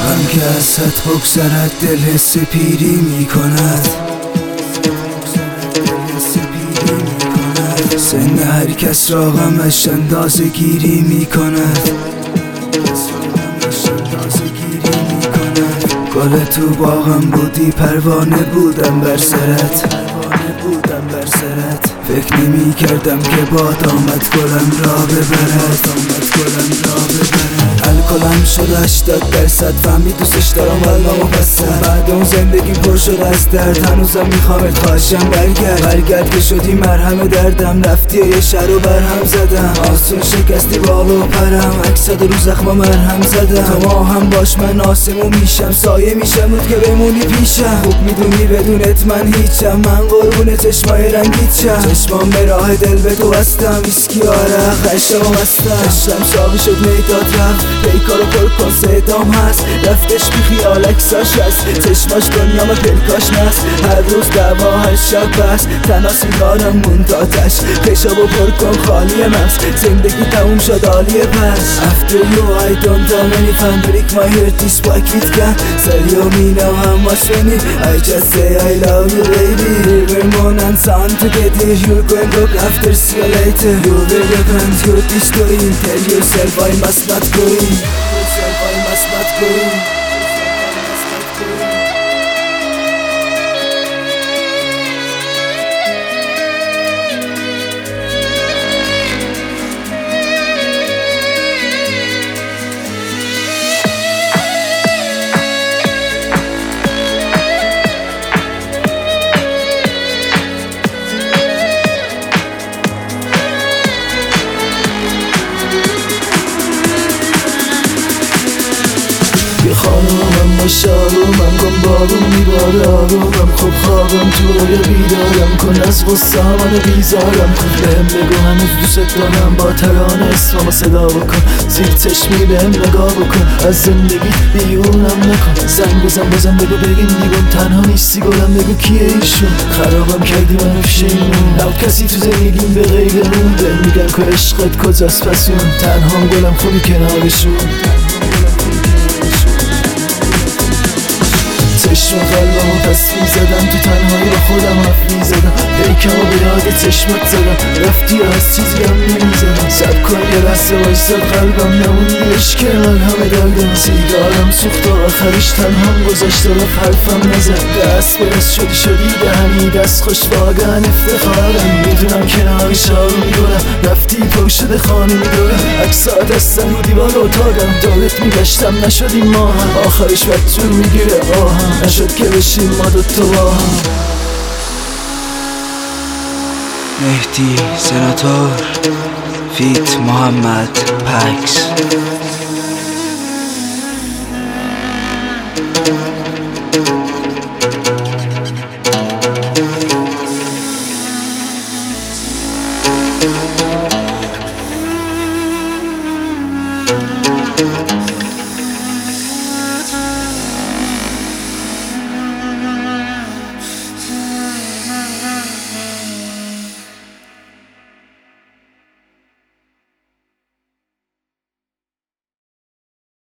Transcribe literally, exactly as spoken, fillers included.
غم که از حد بگذرد دل حس پیری میکند. سن هر کس را غمش اندازه گیری میکند. گل تو باغم بودی پروانه بودم بر سرت. فکر نمی کردم که باد آمد گلم را ببرد. الکلم شد هشتاد درصد فهمی دوستش دارم قلبمو بسته. بعد اون زندگی پر شد از درد هنوزم میخوامت خواهشم برگرد. برگرد که شدی مرهم دردم رفتی یه شهر و برهم زدم. آسون شکستی بال و پرم اکسد رو زخما مرهم زدم. تو ما هم باش من آسمون میشم سایه میشم بود که بمونی پیشم. خوب میدونی بدونت من هیچم من قربون چشمای رنگیت شم. چشمام به راه دل به تو بستم ویسکی و عرق عشقم بستم. عشقم شاقی شد میداد رفت پیکارو پر کن صدام هست. رفتش بی خیال اکساش هست چشماش دنیام پلکاش نست. هر روز دعوا هر شب بس تنها سیگارم موند آتش. خشابو پر کن خالی مغز زندگی تموم شد عالیه پس. After you I don't have any fun break my heart this bucket can. Tell you me now how much we need. I just say I love you baby. River, moon and sun together. You're going look after see you later. You will repent your this story. Tell yourself I must not go in. Yourself I must not go in. خانومم باش آرومم کن بارون میباره آرومم. خب خوابم تو رویا بیدارم کن از غصه منو بیزارم کن. بهم بگو هنوز دوست دارم با ترانه اسممو صدا بکن. زیر چشمی بهم نگاه بکن از زندگی بیرونم نکن. زنگ بزن بزن بگو بگیم دیگم تنها نیستی گلم بگو کیه ایشون. خرابم کردی منو پشیمون نبود کسی تو زندگیم به غیر اون. بهم میگن که عشقت کجاست پس اون تنهام گلم خوبی کنارشون. چشم قلبمو پس میزدم تو تنهایی با خودم حرف میزدم. پیکمو به یاد چشمت زدم رفتی و از چیزی هم نمیزدم. سب کن یه لحظه وایساد قلبم نموندی عشق من همه دردم. سیگارم سوخت و آخرش تنهام گذاشت و رفت حرفم نزد. دست به دست شدی شدی دهنی دست خوش واقعا افتخارم. میدونم کنارش آروم میگرم رفتی پر شده خانه میدارم. عکس‌ها دستم رو دیوار اتاقم دارت میگشتم نشدیم ما هم. آخرش بدجور میگیره آهم نشد که بشیم ما دوتا با هم. مهدی سناتور فیت محمد پکس.